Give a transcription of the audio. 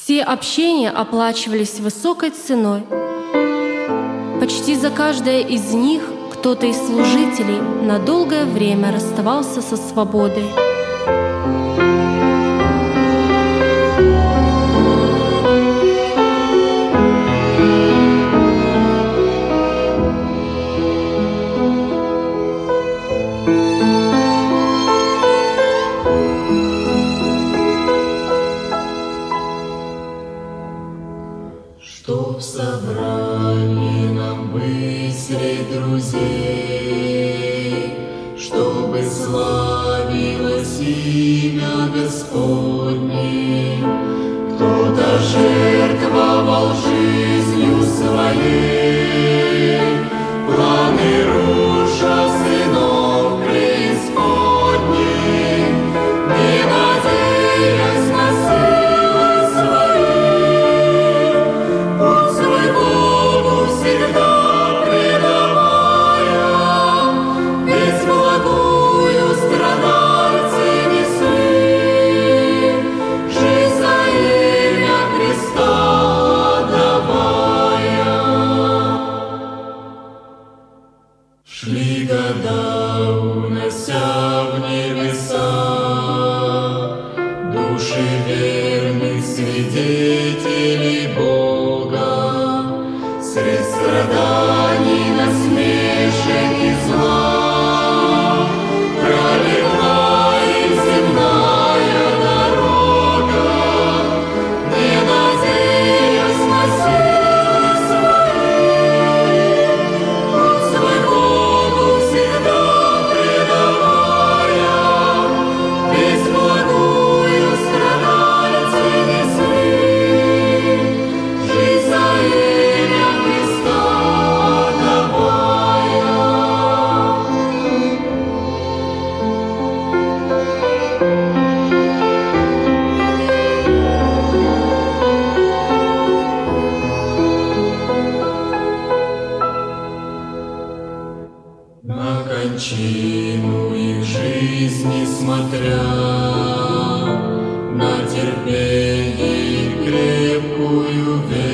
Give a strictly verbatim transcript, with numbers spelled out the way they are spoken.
Все общения оплачивались высокой ценой. Почти за каждое из них кто-то из служителей на долгое время расставался со свободой. Чтоб собрали нам быть средь друзей, чтобы славилось имя Господне. Кто-то жертвовал жизнью своей, планы руша сынов преисподней, не надеясь на силы свои, путь свой Богу всегда предавая, ведь благую страдальцы несли, жизнь за имя Христа отдавая. Шли года, унося в небеса души верных свидетелей Бога, средь страданий, насмешек и зла, пролегла им земная дорога, не надеясь на силы свои, путь свой Богу всегда предавая, ведь благую страдальцы несли, жизнь за имя Христа отдавая. На кончину их жизни смотря, на терпение их крепкую веру,